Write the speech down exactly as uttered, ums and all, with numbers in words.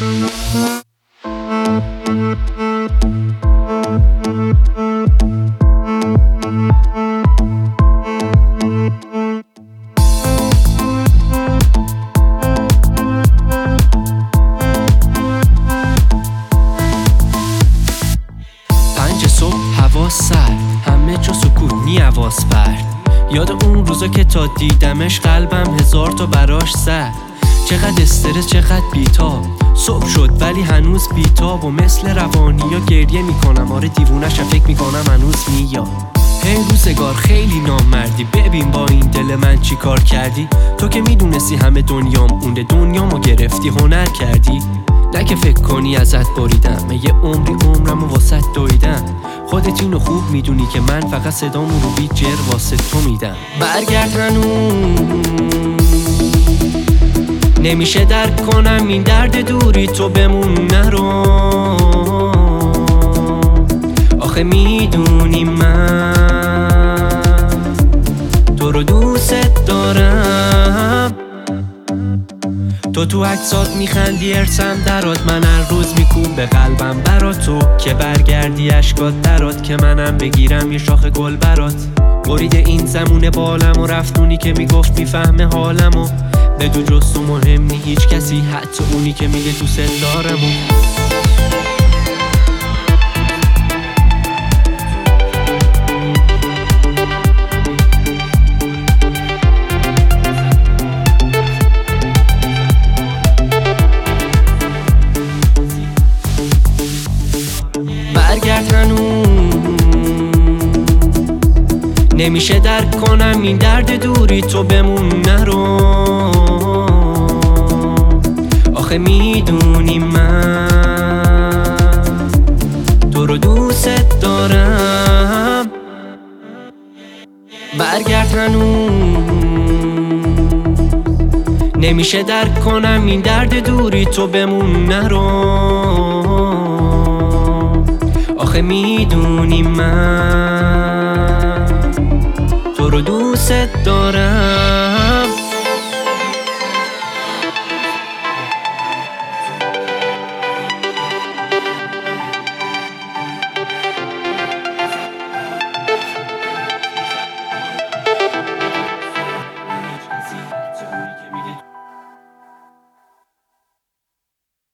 پنج صبح هوا سرد، همه جا سکوت نی حواس پرد. یاد اون روزا که تا دیدمش قلبم هزار تا براش زد. چقدر استرس، چقدر بیتاب. صبح شد ولی هنوز بیتاب و مثل روانی ها گریه میکنم. آره دیوونشم، فکر میکنم هنوز میاد. هی روزگار خیلی نامردی، ببین با این دل من چی کار کردی. تو که میدونستی همه دنیام اونده، دنیامو گرفتی هنر کردی. نه که فکر کنی ازت بریدم، یه عمری عمرمو واسط دویدم. خودت اینو خوب میدونی که من فقط صدامو رو بی جر واسه تو میدم. برگرد هنوز نمیشه درک کنم این درد دوری تو بمون نرو. آخه میدونی من تو رو دوست دارم. تو تو عکسات میخندی ارسم درات، من هر روز میکوب به قلبم برات. تو که برگردی اشکات درات، که منم بگیرم یه شاخ گل برات. برید این زمونه بالم و رفتونی که میگفت میفهمه حالمو. بدو جز تو مهم نی هیچ کسی، حتی اونی که میگه دوست دارمو. برگرد هنوز نمیشه درک کنم این درد دوری تو بمون نرو. آخه میدونی من تو رو دوست دارم. برگرد هنوز نمیشه درک کنم این درد دوری تو بمون نرو. آخه میدونی من تو رو دوست دارم.